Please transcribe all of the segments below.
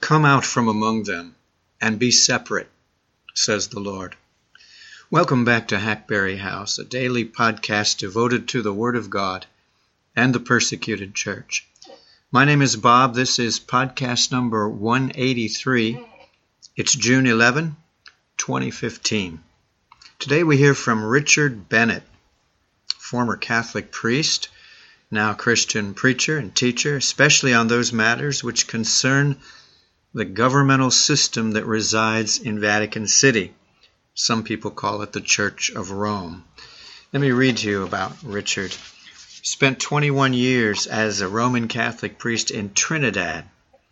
Come out from among them and be separate, says the Lord. Welcome back to Hackberry House, a daily podcast devoted to the Word of God and the persecuted church. My name is Bob. This is podcast number 183. It's June 11, 2015. Today we hear from Richard Bennett, former Catholic priest, now Christian preacher and teacher, especially on those matters which concern the governmental system that resides in Vatican City. Some people call it the Church of Rome. Let me read to you about Richard. He spent 21 years as a Roman Catholic priest in Trinidad.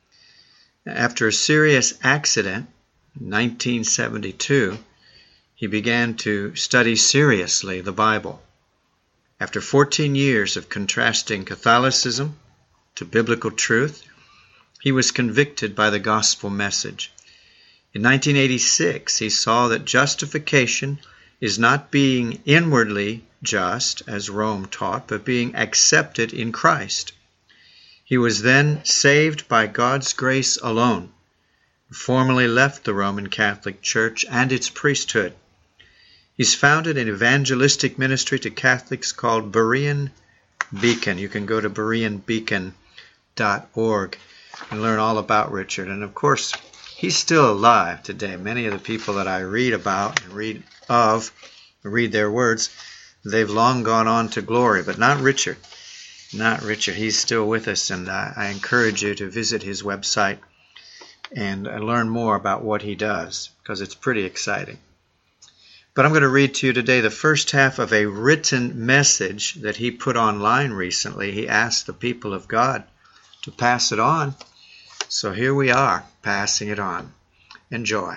After a serious accident in 1972, he began to study seriously the Bible. After 14 years of contrasting Catholicism to biblical truth, he was convicted by the gospel message. In 1986, he saw that justification is not being inwardly just, as Rome taught, but being accepted in Christ. He was then saved by God's grace alone, formally left the Roman Catholic Church and its priesthood. He's founded an evangelistic ministry to Catholics called Berean Beacon. You can go to BereanBeacon.org and learn all about Richard. And of course, he's still alive today. Many of the people that I read about and read their words, they've long gone on to glory, but not Richard. Not Richard. He's still with us, and I encourage you to visit his website and learn more about what he does, because it's pretty exciting. But I'm going to read to you today the first half of a written message that he put online recently. He asked the people of God to pass it on. So here we are, passing it on. Enjoy.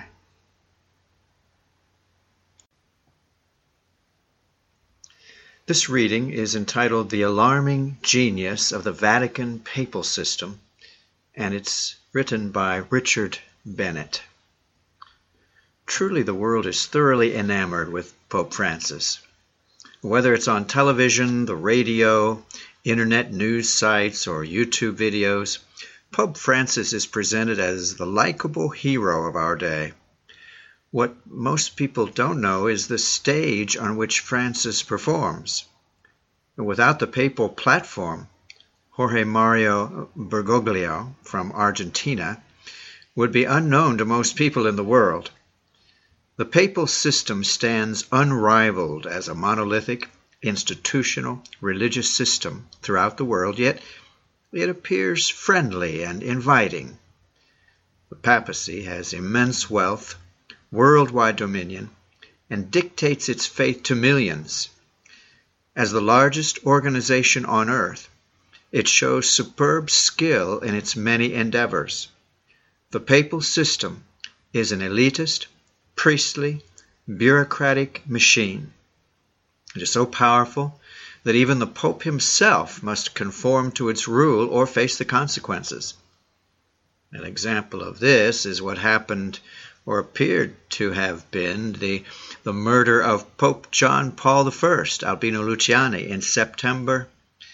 This reading is entitled The Alarming Genius of the Vatican Papal System, and it's written by Richard Bennett. Truly, the world is thoroughly enamored with Pope Francis. Whether it's on television, the radio, internet news sites, or YouTube videos, Pope Francis is presented as the likable hero of our day. What most people don't know is the stage on which Francis performs. Without the papal platform, Jorge Mario Bergoglio from Argentina would be unknown to most people in the world. The papal system stands unrivaled as a monolithic, institutional, religious system throughout the world, yet it appears friendly and inviting. The papacy has immense wealth, worldwide dominion, and dictates its faith to millions. As the largest organization on earth, it shows superb skill in its many endeavors. The papal system is an elitist, priestly, bureaucratic machine. It is so powerful that even the Pope himself must conform to its rule or face the consequences. An example of this is what happened or appeared to have been the murder of Pope John Paul I, Albino Luciani, in September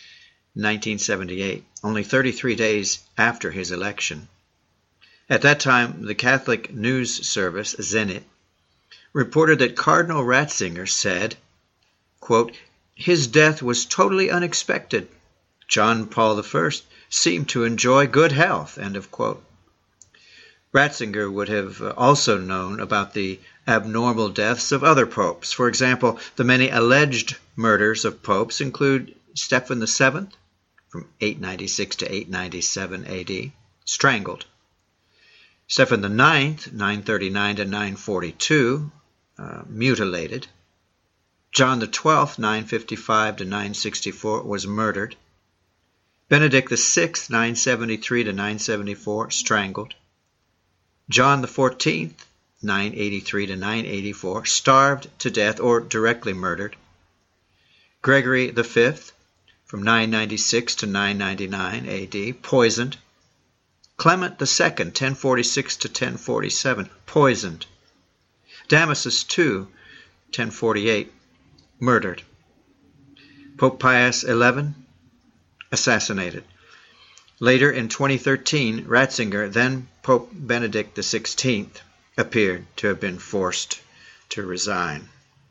1978, only 33 days after his election. At that time, the Catholic news service, Zenit, reported that Cardinal Ratzinger said, quote, "His death was totally unexpected. John Paul I seemed to enjoy good health," end of quote. Ratzinger would have also known about the abnormal deaths of other popes. For example, the many alleged murders of popes include Stephen VII, from 896 to 897 AD, strangled. Stephen IX, 939 to 942, mutilated. John XII, 955 to 964, was murdered. Benedict VI, 973 to 974, strangled. John XIV, 983 to 984, starved to death or directly murdered. Gregory V, from 996 to 999 AD, poisoned. Clement II, 1046 to 1047, poisoned. Damasus II, 1048, murdered. Pope Pius XI, assassinated. Later in 2013, Ratzinger, then Pope Benedict XVI, appeared to have been forced to resign.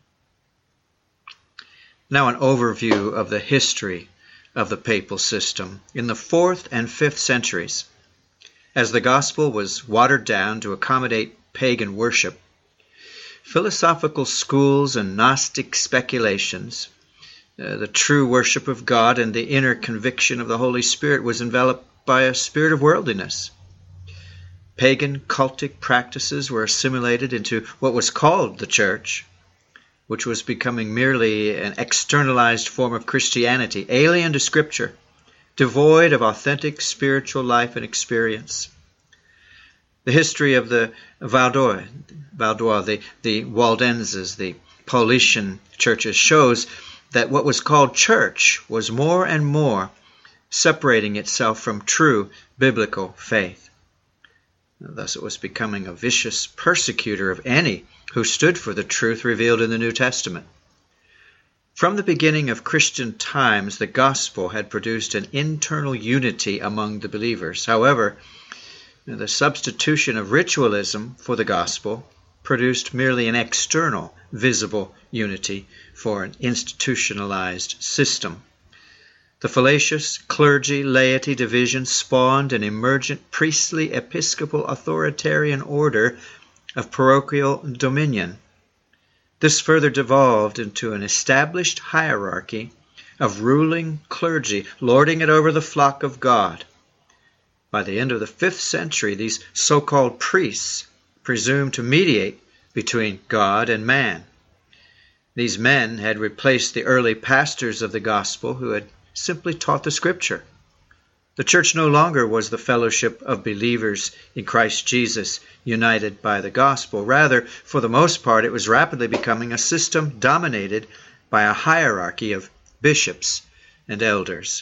Now an overview of the history of the papal system in the 4th and 5th centuries. As the gospel was watered down to accommodate pagan worship, philosophical schools and Gnostic speculations, the true worship of God and the inner conviction of the Holy Spirit was enveloped by a spirit of worldliness. Pagan cultic practices were assimilated into what was called the Church, which was becoming merely an externalized form of Christianity, alien to Scripture, devoid of authentic spiritual life and experience. The history of the Vaudois, the Waldenses, the Paulician churches shows that what was called church was more and more separating itself from true biblical faith. Thus it was becoming a vicious persecutor of any who stood for the truth revealed in the New Testament. From the beginning of Christian times, the gospel had produced an internal unity among the believers. However, the substitution of ritualism for the gospel produced merely an external, visible unity for an institutionalized system. The fallacious clergy-laity division spawned an emergent priestly episcopal authoritarian order of parochial dominion. This further devolved into an established hierarchy of ruling clergy, lording it over the flock of God. By the end of the 5th century, these so-called priests presumed to mediate between God and man. These men had replaced the early pastors of the gospel who had simply taught the Scripture. The church no longer was the fellowship of believers in Christ Jesus, united by the gospel. Rather, for the most part, it was rapidly becoming a system dominated by a hierarchy of bishops and elders.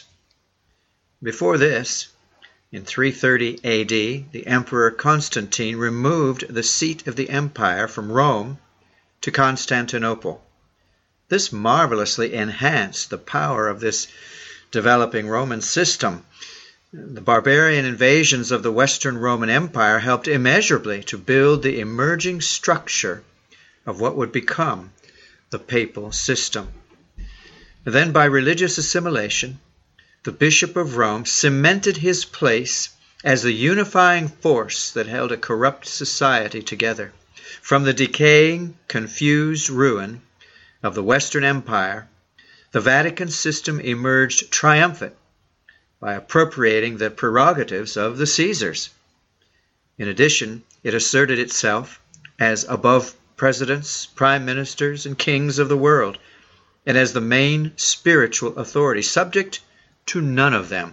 Before this, in 330 A.D., the Emperor Constantine removed the seat of the empire from Rome to Constantinople. This marvelously enhanced the power of this developing Roman system. The barbarian invasions of the Western Roman Empire helped immeasurably to build the emerging structure of what would become the papal system. Then, by religious assimilation, the Bishop of Rome cemented his place as the unifying force that held a corrupt society together. From the decaying, confused ruin of the Western Empire, the Vatican system emerged triumphant by appropriating the prerogatives of the Caesars. In addition, it asserted itself as above presidents, prime ministers, and kings of the world, and as the main spiritual authority, subject to none of them.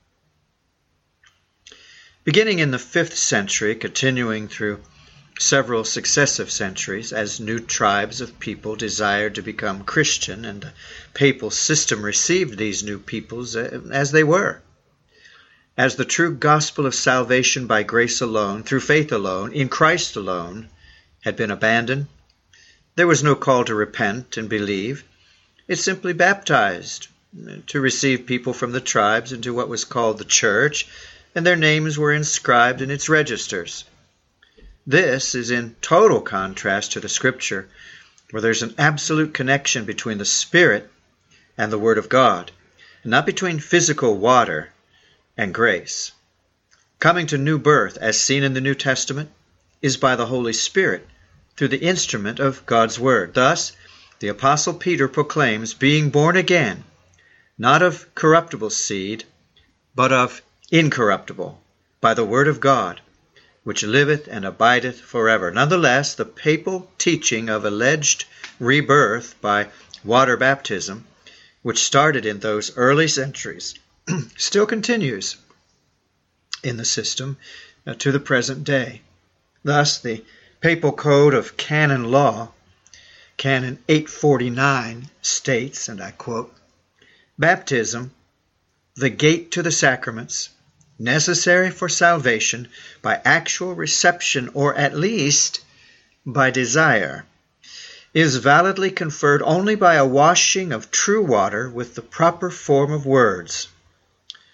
Beginning in the 5th century, continuing through several successive centuries, as new tribes of people desired to become Christian, and the papal system received these new peoples as they were. As the true gospel of salvation by grace alone, through faith alone, in Christ alone, had been abandoned, there was no call to repent and believe. It simply baptized to receive people from the tribes into what was called the church, and their names were inscribed in its registers. This is in total contrast to the Scripture, where there's an absolute connection between the Spirit and the Word of God, and not between physical water and grace. Coming to new birth, as seen in the New Testament, is by the Holy Spirit, through the instrument of God's Word. Thus, the Apostle Peter proclaims being born again, not of corruptible seed, but of incorruptible, by the Word of God, which liveth and abideth forever. Nonetheless, the papal teaching of alleged rebirth by water baptism, which started in those early centuries, still continues in the system to the present day. Thus, the Papal Code of Canon Law, Canon 849, states, and I quote, "Baptism, the gate to the sacraments, necessary for salvation by actual reception or at least by desire, is validly conferred only by a washing of true water with the proper form of words.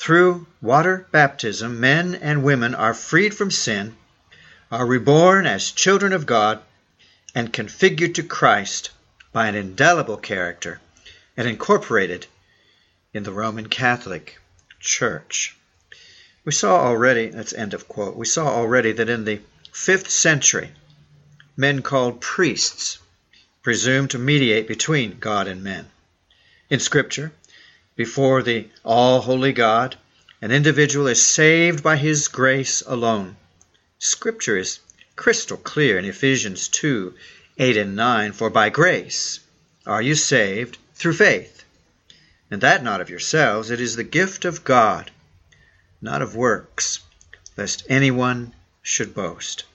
Through water baptism, men and women are freed from sin, are reborn as children of God, and configured to Christ by an indelible character and incorporated in the Roman Catholic Church. We saw already, that's end of quote, we saw already that in the 5th century, men called priests presumed to mediate between God and men. In Scripture, before the all-holy God, an individual is saved by his grace alone. Scripture is crystal clear in Ephesians 2:8 and 9, "For by grace are you saved through faith, and that not of yourselves, it is the gift of God, not of works, lest anyone should boast."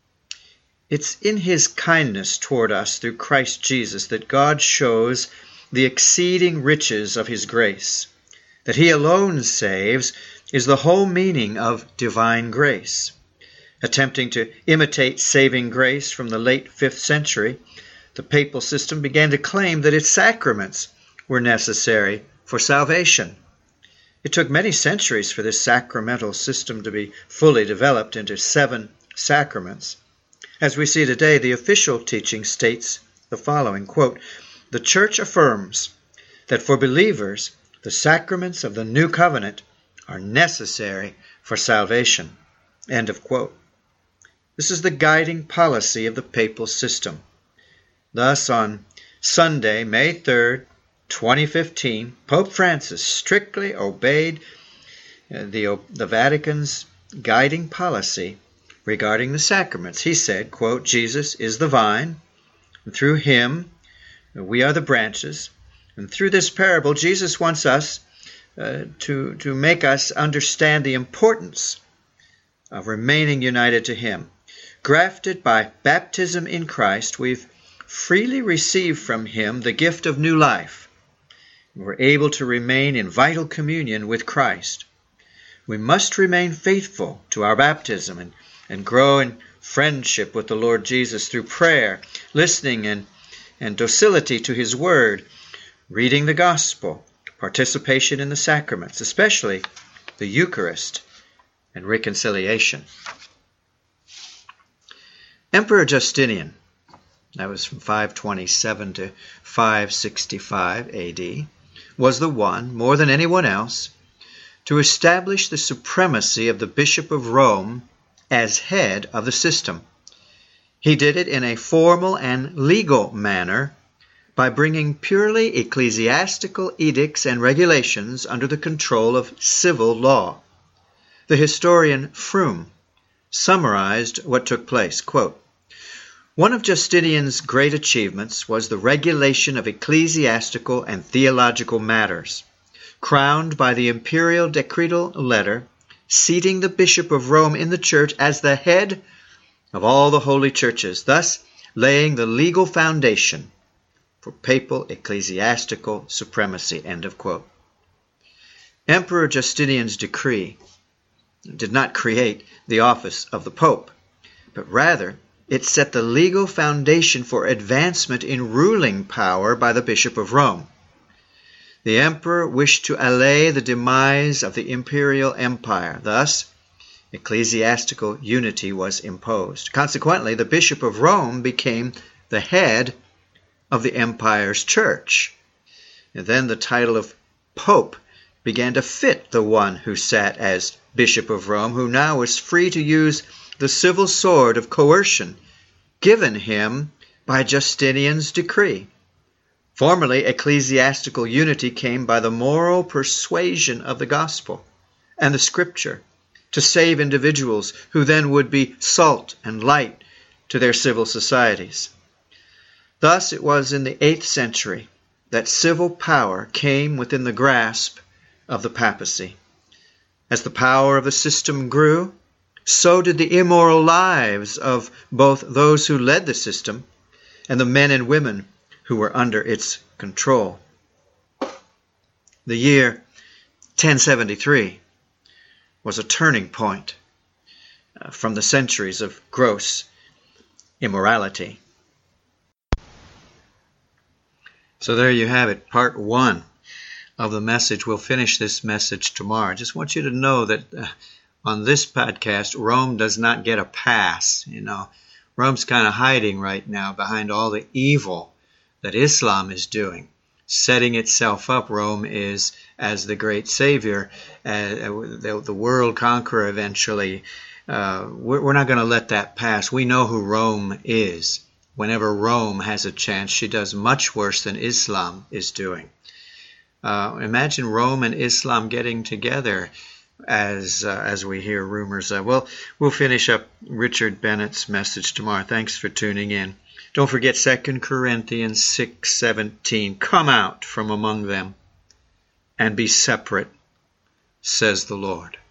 It's in his kindness toward us through Christ Jesus that God shows the exceeding riches of his grace. That he alone saves is the whole meaning of divine grace. Attempting to imitate saving grace from the late 5th century, the papal system began to claim that its sacraments were necessary for salvation. It took many centuries for this sacramental system to be fully developed into 7 sacraments. As we see today, the official teaching states the following, quote, "The Church affirms that for believers, the sacraments of the New Covenant are necessary for salvation." End of quote. This is the guiding policy of the papal system. Thus, on Sunday, May 3rd, 2015, Pope Francis strictly obeyed the Vatican's guiding policy regarding the sacraments. He said, quote, "Jesus is the vine, and through him we are the branches. And through this parable, Jesus wants us to make us understand the importance of remaining united to him. Grafted by baptism in Christ, we've freely received from him the gift of new life. We're able to remain in vital communion with Christ. We must remain faithful to our baptism and grow in friendship with the Lord Jesus through prayer, listening and docility to his word, reading the gospel, participation in the sacraments, especially the Eucharist, and reconciliation." Emperor Justinian, that was from 527 to 565 AD, was the one, more than anyone else, to establish the supremacy of the Bishop of Rome as head of the system. He did it in a formal and legal manner by bringing purely ecclesiastical edicts and regulations under the control of civil law. The historian Froom summarized what took place, quote, "One of Justinian's great achievements was the regulation of ecclesiastical and theological matters, crowned by the imperial decretal letter seating the Bishop of Rome in the church as the head of all the holy churches, thus laying the legal foundation for papal ecclesiastical supremacy." End of quote. Emperor Justinian's decree did not create the office of the Pope, but rather it set the legal foundation for advancement in ruling power by the Bishop of Rome. The emperor wished to allay the demise of the imperial empire. Thus, ecclesiastical unity was imposed. Consequently, the Bishop of Rome became the head of the empire's church. And then the title of Pope began to fit the one who sat as Bishop of Rome, who now was free to use the civil sword of coercion given him by Justinian's decree. Formerly, ecclesiastical unity came by the moral persuasion of the gospel and the scripture to save individuals who then would be salt and light to their civil societies. Thus it was in the 8th century that civil power came within the grasp of the papacy. As the power of the system grew, so did the immoral lives of both those who led the system and the men and women who were under its control. The year 1073 was a turning point from the centuries of gross immorality. So there you have it, part 1 of the message. We'll finish this message tomorrow. I just want you to know that on this podcast, Rome does not get a pass. Rome's kind of hiding right now behind all the evil that Islam is doing, setting itself up. Rome is as the great savior, the world conqueror eventually. We're not going to let that pass. We know who Rome is. Whenever Rome has a chance, she does much worse than Islam is doing. Imagine Rome and Islam getting together, as we hear rumors of. Well, we'll finish up Richard Bennett's message tomorrow. Thanks for tuning in. Don't forget 2 Corinthians 6:17. Come out from among them and be separate, says the Lord.